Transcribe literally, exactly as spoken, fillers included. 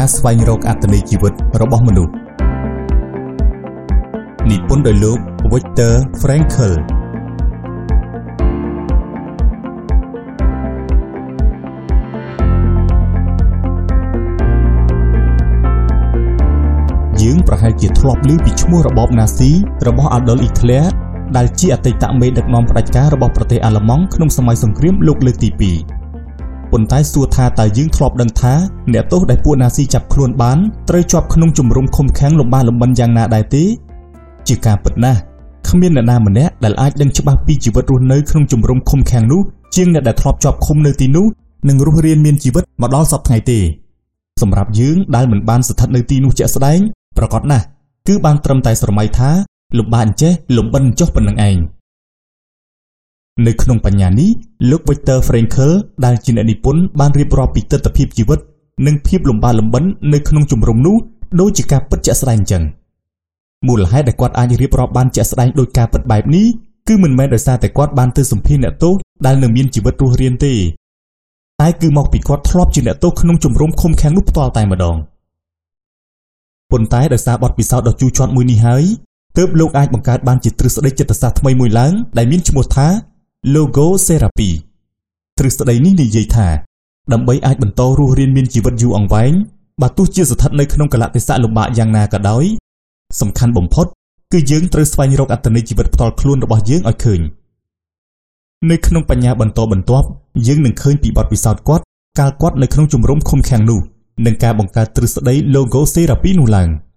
ការស្វែងរកអត្ថន័យជីវិតរបស់មនុស្សនិពន្ធដោយលោក Viktor Frankl យើងប្រហែលជាធ្លាប់ឮពីឈ្មោះរបបណាស៊ីរបស់ Adolf Hitler ដែលជាអតីតមេដឹកនាំផ្ដាច់ការរបស់ប្រទេសអាល្លឺម៉ង់ក្នុងសម័យសង្គ្រាមលោកលើកទីពីរប៉ុន្តែសួរថាតើយើងធ្លាប់ដឹងថាអ្នកទោសដែលពួកណាស៊ីចាប់ខ្លួនបានត្រូវជាប់ក្នុងជំរំឃុំឃាំងលំបាកលំបិនយ៉ាងណាដែរទេជាការពិតណាស់គ្មានអ្នកណាម្នាក់ដែលអាចដឹងច្បាស់ពីជីវិតរស់នៅក្នុងជំរំឃុំឃាំងនោះជាងអ្នកដែលធ្លាប់ជាប់ឃុំនៅទីនោះនិងរស់រានមានជីវិតមកដល់សប្តាហ៍ថ្ងៃទេសម្រាប់យើងដែលមិនបានស្ថិតនៅទីនោះជាក់ស្ដែងប្រកបណាស់គឺបានត្រឹមតែស្រមៃថាលំបាកអញ្ចេះលំបិនចុះប៉ុណ្្នឹងឯងនៅក្នុងបញ្ញានេះលោក Viktor Frankl ដែលជាអ្នកនិពន្ធបានរៀបរាប់ពីទិដ្ឋភាពជីវិតនិងភាពលំបាកលំបិននៅក្នុងជំរំនោះដូចជាការពិតជាក់ស្ដែងអញ្ចឹងមូលហេតុដែលគាត់អាចរៀបរាប់បានជាក់ស្ដែងដោយការពិតបែបនេះគឺមិនមែនដោយសារតែគាត់បានទៅសម្ភាសន៍អ្នកទោសដែលនៅមានជីវិតរស់រានទេតែគឺមកពីគាត់ធ្លាប់ជាអ្នកទោសក្នុងជំរំឃុំឃាំងនោះផ្ទាល់តែម្ដងប៉ុន្តែដោយសារបទពិសោធន៍ដ៏ជូរជាន់មួយនេះហើយទើបលោកអាចបង្កើតបានជាទ្រឹស្ដីចិត្តសាស្ត្រថ្មីមួយឡើងដែលមានឈ្មោះថា Logotherapy ទ្រឹស្ដីនេះនិយាយថាដើម្បីអាចបន្តរស់រានមានជីវិតយូរអង្វែងបើទោះជាស្ថិតនៅក្នុងកលៈទេសៈលំបាកយ៉ាងណាក៏ដោយសំខាន់បំផុតគឺយើងត្រូវស្វែងរកអត្ថន័យជីវិតផ្ទាល់ខ្លួនរបស់យើងឲ្យឃើញនៅក្នុងបញ្ញាបន្តបន្ទាប់យើងនឹងឃើញពីបទពិសោធន៍គាត់កាលគាត់នៅក្នុងជំរំឃុំឃាំងនោះនិងការបង្កើតទ្រឹស្ដី Logotherapy នោះឡើង